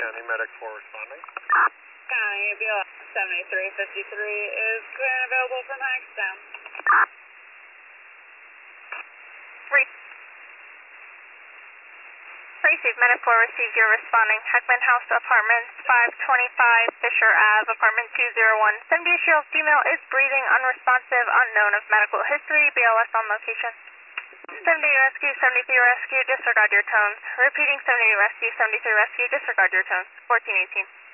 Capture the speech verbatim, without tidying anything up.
County Medic four responding. County A B L seventy-three fifty-three is clear and available from Hagstown. Re- Received Medic four, received your responding. Heckman House Apartments, five twenty-five Fisher Ave, Apartment two oh one. seventy-eight-year-old female is breathing, unresponsive, unknown of medical history. B L S on location. seventy Rescue, seventy-three Rescue, disregard your tones. Repeating seventy Rescue, seventy-three Rescue, disregard your tones. fourteen eighteen.